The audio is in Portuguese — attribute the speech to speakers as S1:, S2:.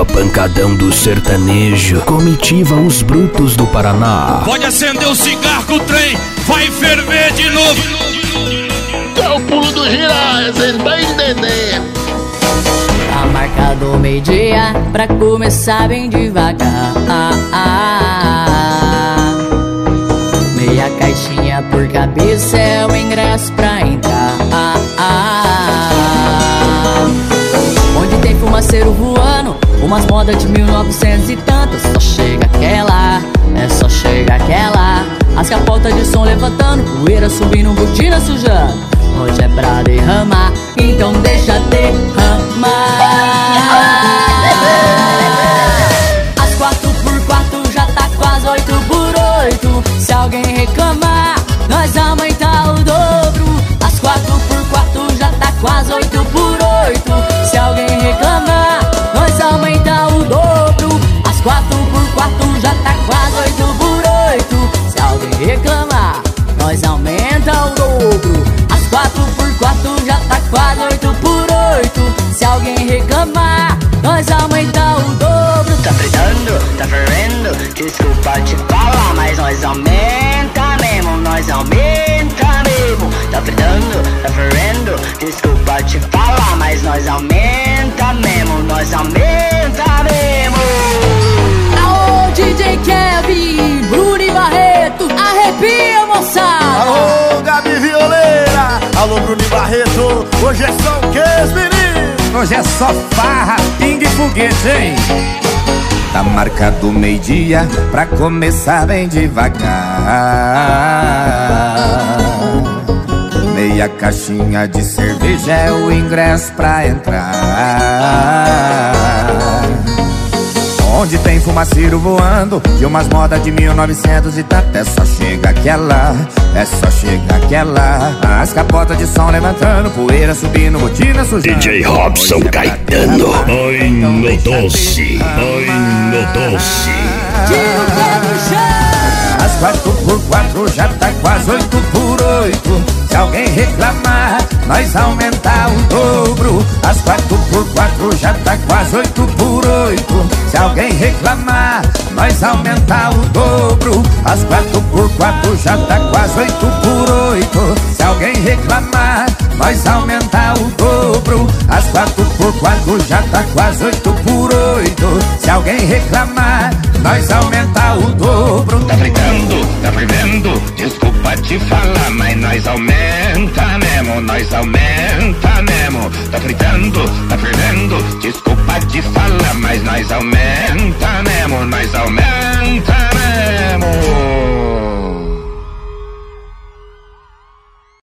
S1: Tropa pancadão do sertanejo, comitiva os brutos do Paraná.
S2: Pode acender o cigarro que o trem vai ferver de novo.
S3: É o pulo do girar, vocês vão entender.
S4: Tá marcado meio-dia pra começar bem devagar. Meia caixinha por cabeça é o ingresso pra entrar. Onde tem fumaceiro voando, umas modas de 1900 e tantos. Só chega aquela, só chega aquela. As capotas de som levantando, poeira subindo, botina sujando. Hoje é pra derramar, então deixa derramar. As 4x4 já tá quase 8x8. Se alguém reclamar, nós aumentar o dobro. As 4x4 já tá quase 8x8. Se alguém reclamar, nós aumentar o dobro. As 4x4 já tá quase 8x8. Se alguém reclamar, nós aumenta o dobro. As 4x4 já tá quase 8x8. Se alguém reclamar, nós aumenta o dobro.
S5: Tá fritando, tá fervendo, desculpa te falar, mas nós aumenta mesmo, nós aumenta mesmo. Tá fritando, tá fervendo, desculpa te falar, mas nós aumenta mesmo, nós aumenta mesmo.
S4: Aô, DJ Kevin, Bruno e Barreto, arrepia, moçada.
S6: Alô, Gabi Violeira, alô, Bruno e Barreto. Hoje é só o que, meninos?
S7: Hoje é só farra, pingue e foguete, hein? Tá marcado meio-dia pra começar bem devagar. Meia caixinha de cerveja é o ingresso pra entrar. Onde tem fumaceiro voando, de umas modas de 1900 e tanto. É só chega aquela, é só chega aquela. As capotas de som levantando, poeira subindo, botina sujando.
S1: DJ Robson Caetano, ai no doce, ai no doce.
S4: Tira o pé do chão.
S7: As 4x4 já tá quase 8x8. Se alguém reclamar, nós aumentar o dobro. As 4x4 já tá quase 8x8. Se alguém reclamar, nós aumentar o dobro. As 4x4 já tá quase 8x8. Se alguém reclamar, nós aumentar o dobro. As 4x4 já tá quase 8x8. Se alguém reclamar, nós aumentar o dobro.
S5: Tá fritando, tá fervendo, desculpa te falar, mas nós aumenta mesmo, nós aumenta mesmo. Tá fritando, tá fervendo, desculpa te falar, mas nós aumenta